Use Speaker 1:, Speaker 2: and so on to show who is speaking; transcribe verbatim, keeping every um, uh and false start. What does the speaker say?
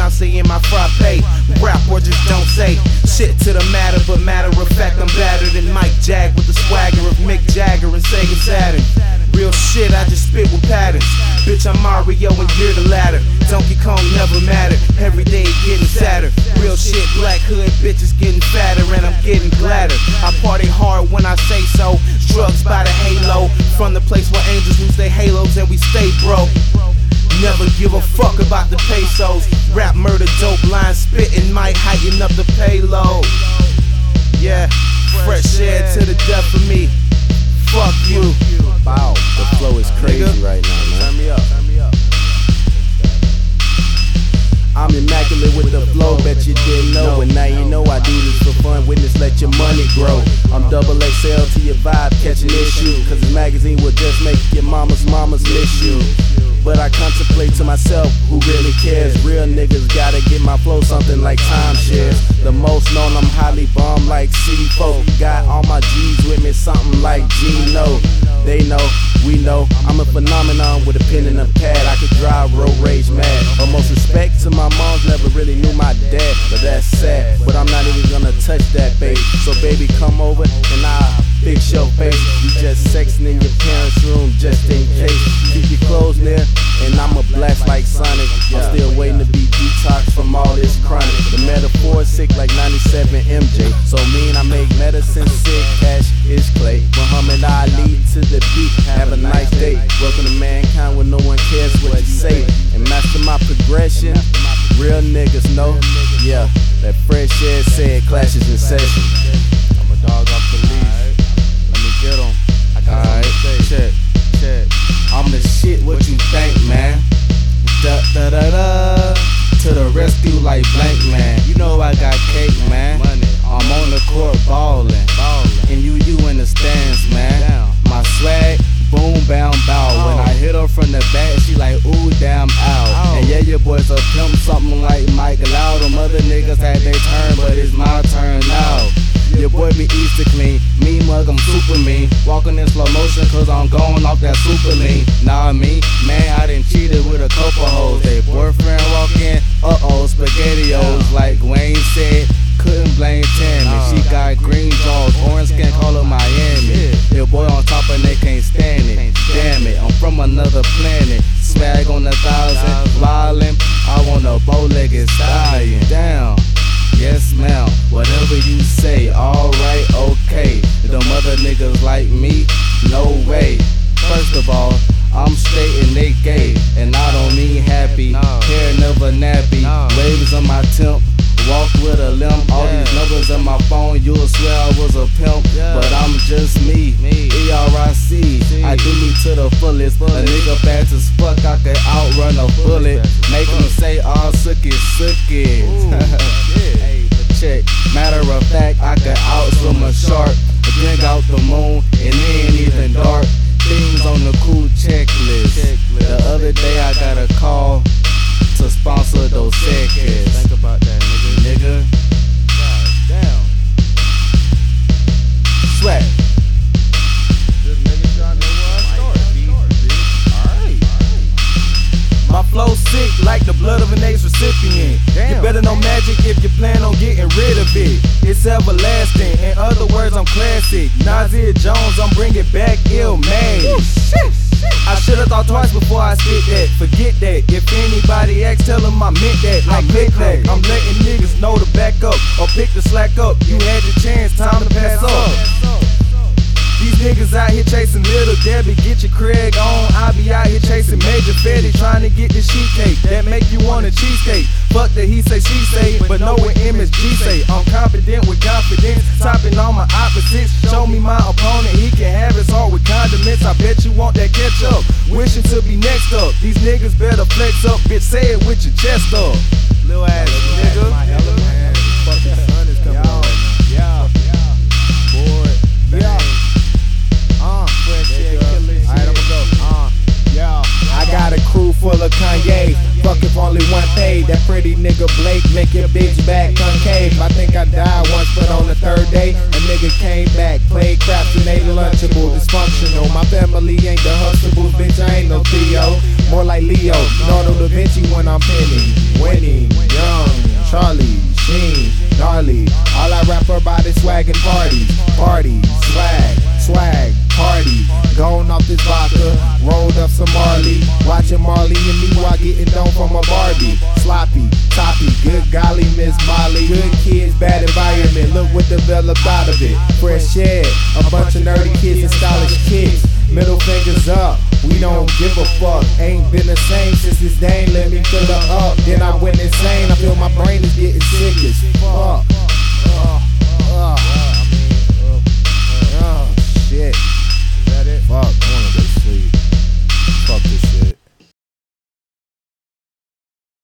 Speaker 1: Beyonce in my frappe. Rap or just don't say shit to the matter, but matter of fact, I'm better than Mike Jag with the swagger of Mick Jagger and Sega Saturn. Real shit, I just spit with patterns. Bitch, I'm Mario and you're the ladder. Donkey Kong never mattered. Every day getting sadder. Real shit, black hood bitches getting fatter and I'm getting gladder. I party hard when I say so. Drugs by the halo. From the place where angels lose their halos and we stay broke. Never give a fuck about the pesos. Rap, murder, dope, line spitting might heighten up the payload. Yeah, fresh air to the death for me. Fuck you.
Speaker 2: Wow, the flow is crazy right now, man.
Speaker 1: Turn me up. Turn me up.
Speaker 2: I'm immaculate with the flow, bet you didn't know. And now you know I do this for fun, witness let your money grow. I'm double X L to your vibe, catch an issue. Cause this magazine will just make your mama's mama's miss you. But I contemplate to myself, who really cares? Real niggas gotta get my flow something like timeshares. The most known, I'm highly bomb like C four. Got all my G's with me, something like Gino. They know, we know, I'm a phenomenon with a pen and a pad. I could drive road rage mad. Almost respect to my moms, never really knew my dad, but that's sad. But I'm not even gonna touch that, babe. So baby, come over and I'll fix your face. You just sexing in your parents' room just in case. Keep your clothes near and I'ma blast like Sonic. I'm still waiting to be detoxed from all this chronic. The metaphor is sick like ninety-seven M J. So mean I make medicine sick, cash is clay. Muhammad Ali to the beat, have a nice day. Welcome to mankind where no one cares what you say. And master my progression, real niggas know. Yeah, that fresh air said clashes in session.
Speaker 1: I'm a dog off the leash. Let me get him. I got
Speaker 2: Alright,
Speaker 1: check, check.
Speaker 2: I'm the shit, what you think, man? Da da da da. To the rescue like Blank Man. You know I got cake, man. I'm on the court ballin', and you you in the stands, man. My swag, boom, bam, bow. When I hit her from the back, she like, ooh, damn, ow. And yeah, your boy's a pimp, something like Mike Loud. Them other niggas had their turn, but it's my turn now. Your boy be Easter clean, me mug, I'm super mean. Walking in slow motion cause I'm going off that super lean. Nah, me, man, I done cheated with a couple hoes. They boyfriend walk in, uh-oh, SpaghettiOs. Like Wayne said, couldn't blame Tammy. She got green jaws, orange skin, call her Miami. Your boy on top and they can't stand it. Damn it, I'm from another planet. Swag on a thousand, wildin', I want a bow-legged stallion. Down. Yes, ma'am, whatever you say, alright, okay. Them other niggas like me, no way. First of all, I'm straight and they gay, and I don't mean happy. Hair never nappy, waves on my temp, walk with a limp. All these numbers on my phone, you'll swear I was a pimp, but I'm just me. E R I C, I do me to the fullest. A nigga fast as fuck, I could outrun a bullet. Make him say, oh, sookie, sookie. Check. Matter of fact, I could outswim a shark, drink out the moon, and it ain't even dark. Things on the cool checklist. The other day I got a call to sponsor those seconds.
Speaker 1: Think about that, nigga.
Speaker 2: Nigga.
Speaker 1: God damn.
Speaker 2: Swag.
Speaker 1: Just making sure I know where I start. Alright.
Speaker 3: My flow sick like the blood of an AIDS recipient.
Speaker 1: Damn.
Speaker 3: You better know magic if you plan on getting rid of it. It's everlasting, in other words, I'm classic. Nasir Jones, I'm bringing back ill man. I should've thought twice before I spit that. Forget that. If anybody asks, tell them I meant that. Like Mick Lack, I'm letting niggas know to back up or pick the slack up. You had the chance, time to pass up. These niggas out here chasing Little Debbie, get your Craig on. I be out here chasing Major Fetty, trying to get the sheet cake that make you want a cheesecake. Fuck that he say, she say, but know what M S G say. I'm confident with confidence, topping all my opposites. Show me my opponent, he can have his heart with condiments. I bet you want that ketchup, wishing to be next up. These niggas better flex up, bitch, say it with your chest up.
Speaker 1: Lil ass nigga.
Speaker 3: My element, fucking sun is coming on right now. Yeah, boy, yeah. Uh, fresh air killers. Alright, I'ma go. Uh, yeah. I got a crew full of Kanye. Fuck if only one paid. That pretty nigga Blake make your bitch back concave. I think I died once, but on the third day, a nigga came back, played craps and ate Lunchable. Dysfunctional. My family ain't the hustable, bitch. I ain't no Theo. more like Leo, Leonardo da Vinci when I'm penning. Winning, young, Charlie, Sheen, gnarly. All I rap about is swag and parties. Party, swag, swag, party. Gone off this vodka, rolled up some Marley. Watching Marley and me while getting down from a Barbie. Sloppy, toppy, good golly, Miss Molly. Good kids, bad environment, look what developed out of it. Fresh air, a bunch of nerdy kids and stylish kids. Middle fingers up, we don't give a fuck. Ain't been the same since this dame let me fill her up. Then I went insane, I feel my brain is getting sick as fuck. Uh, uh, uh, uh, shit. Is that it? Fuck.